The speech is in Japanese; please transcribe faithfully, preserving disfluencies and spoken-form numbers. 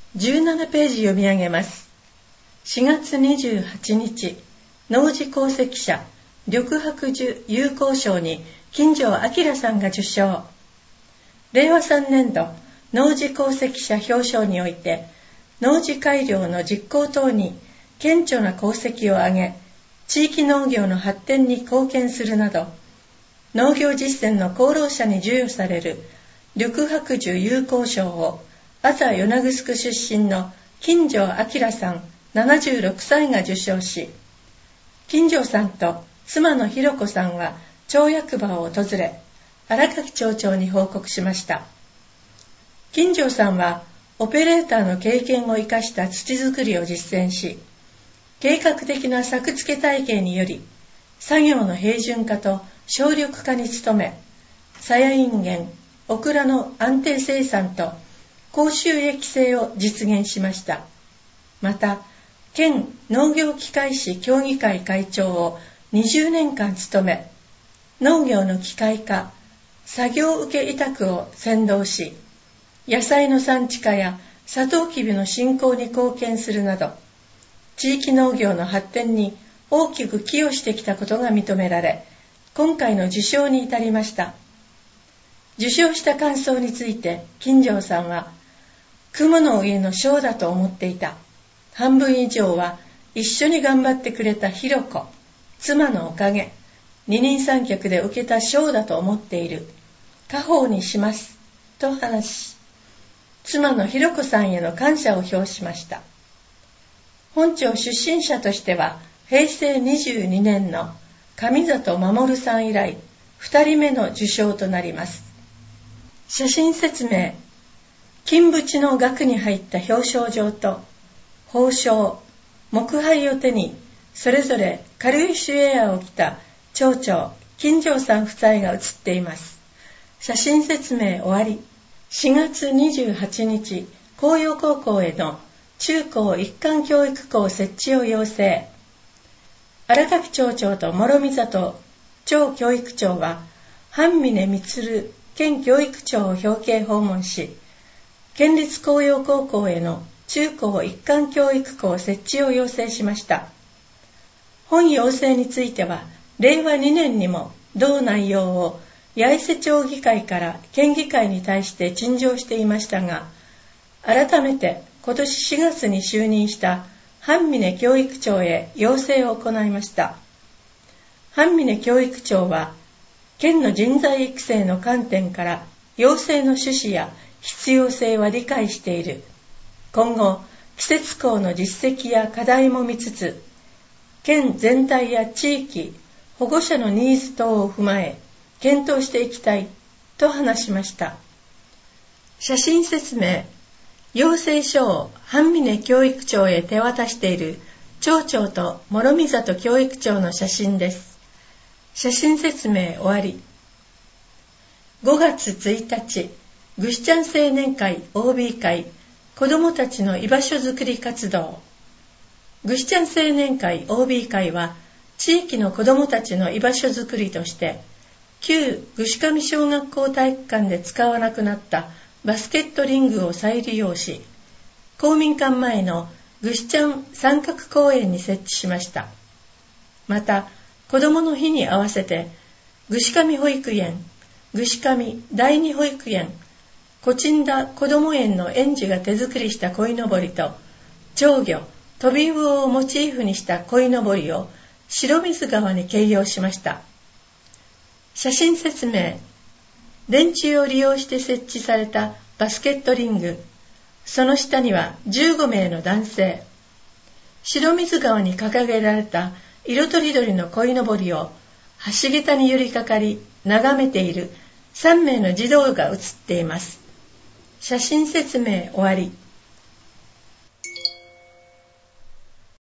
じゅうななページ読み上げます。しがつにじゅうはちにち、農事功績者緑白樹友好賞に金城明さんが受賞。れいわさんねんど農事功績者表彰において、農事改良の実行等に顕著な功績を挙げ、地域農業の発展に貢献するなど、農業実践の功労者に授与される緑白樹友好賞を、安佐与那城出身の金城明さんななじゅうろくさいが受賞し、金城さんと妻のひろ子さんは町役場を訪れ、荒垣町長に報告しました。金城さんはオペレーターの経験を生かした土作りを実践し、計画的な作付け体系により、作業の平準化と省力化に努め、さやいんげん、オクラの安定生産と高収益性を実現しました。また、県農業機械士協議会会長をにじゅうねんかん務め、農業の機械化、作業受け委託を先導し、野菜の産地化やサトウキビの振興に貢献するなど、地域農業の発展に大きく寄与してきたことが認められ、今回の受賞に至りました。受賞した感想について金城さんは、雲の上の賞だと思っていた。半分以上は一緒に頑張ってくれたひろ子、妻のおかげ、二人三脚で受けた賞だと思っている。家宝にします。と話し、妻のひろ子さんへの感謝を表しました。本町出身者としては、へいせいにじゅうにねんの上里守さん以来、二人目の受賞となります。写真説明。金縁の額に入った表彰状と、褒章、木牌を手に、それぞれ軽石ウェアを着た町長、金城さん夫妻が写っています。写真説明終わり。しがつにじゅうはちにち、紅葉高校への中高一貫教育校設置を要請。荒垣町長と諸見里町教育長は、半峰満県教育長を表敬訪問し、県立紅葉高校への中高一貫教育校設置を要請しました。本要請については、れいわにねんにも同内容を八重瀬町議会から県議会に対して陳情していましたが、改めて今年しがつに就任した半峰教育長へ要請を行いました。半峰教育長は、県の人材育成の観点から要請の趣旨や必要性は理解している。今後、季節校の実績や課題も見つつ、県全体や地域、保護者のニーズ等を踏まえ、検討していきたいと話しました。写真説明。要請書を半峰教育長へ手渡している町長と諸見里教育長の写真です。写真説明終わり。ごがつついたち、ぐしちゃん青年会 オービー 会子どもたちの居場所づくり活動。ぐしちゃん青年会 オービー 会は、地域の子どもたちの居場所づくりとして、旧ぐしかみ小学校体育館で使わなくなったバスケットリングを再利用し、公民館前のぐしちゃん三角公園に設置しました。また、子どもの日に合わせて、ぐしかみ保育園、ぐしかみ第二保育園、こちんだこども園の園児が手作りした鯉のぼりと、蝶魚、飛び魚をモチーフにした鯉のぼりを白水川に掲揚しました。写真説明。電柱を利用して設置されたバスケットリング、その下にはじゅうごめいの男性。白水川に掲げられた色とりどりの鯉のぼりを橋桁に寄りかかり眺めているさんめいの児童が写っています。写真説明終わり。